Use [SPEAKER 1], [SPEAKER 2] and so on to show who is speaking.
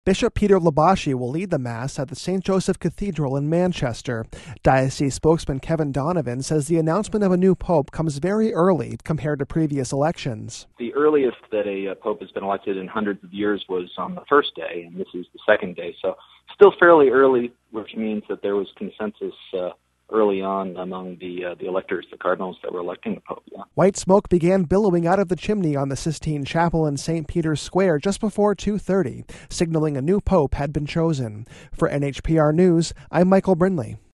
[SPEAKER 1] Bishop Peter Labaschi will lead the Mass at the St. Joseph Cathedral in Manchester. Diocese spokesman Kevin Donovan says the announcement of a new pope comes very early compared to previous elections.
[SPEAKER 2] The earliest that a pope has been elected in hundreds of years was on the first day, and this is the second day. So still fairly early, which means that there was consensus early on among the electors, the cardinals that were electing the pope. Yeah.
[SPEAKER 1] White smoke began billowing out of the chimney on the Sistine Chapel in St. Peter's Square just before 2:30, signaling a new pope had been chosen. For NHPR News, I'm Michael Brindley.